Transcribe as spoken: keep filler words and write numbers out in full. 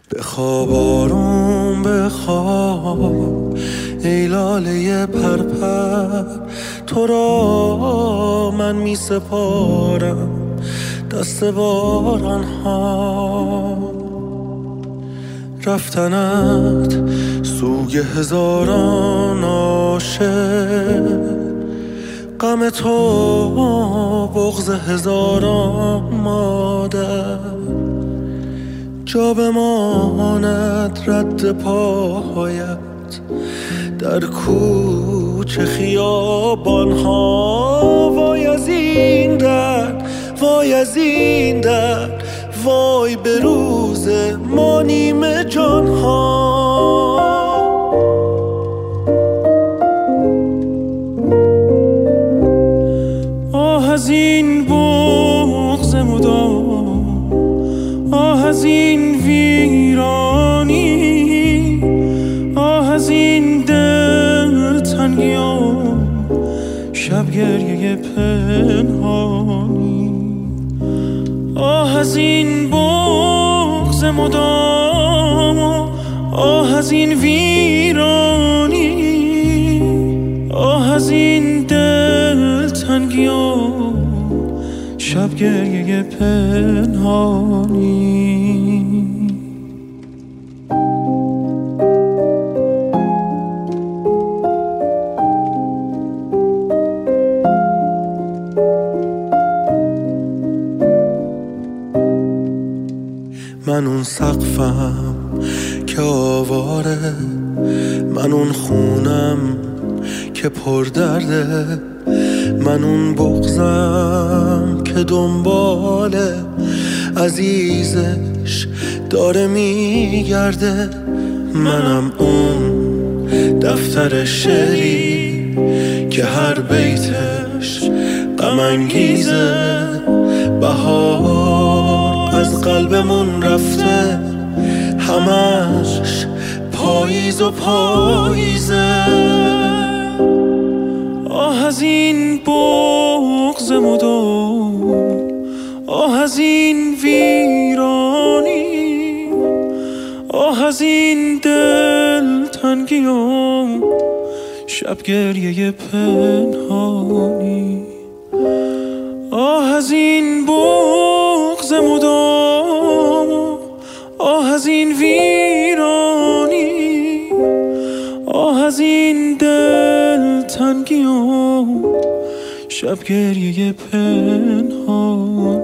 بخواب آروم بخواب ای لاله پرپر، تو را من می سپارم دست باران ها. رفتنت سوی هزاران عاشق، غم تو بغض هزاران مادر. جا بماند رد پایت در کوچه خیابان ها. وای از این درد، وای از این درد، وای به روز ما نیمه جان ها. آه از این بغض مدام، آه از این ویرانی، آه از این دل تنگیان شب گریه پنهانی. آه از این بغض مدام، آه از این ویرانی، آه از این دل تنگیان شب گریه پنهانی. من اون سقفم که آواره، من اون خونم که پر درده، من اون بغضم که دنبال عزیزش داره میگرده. منم اون دفتر شعری که هر بیتش غم انگیزه. بهار از قلبمون رفته، همش پاییز و پاییزه. آه از این بغض مدام، آه از این ویرانی، آه از این دل تنگیام شب گریه پنهانی. آه از این بغض مدام، آه از این ویرانی، آه از این دل تنگیام شب گریه پنهانی.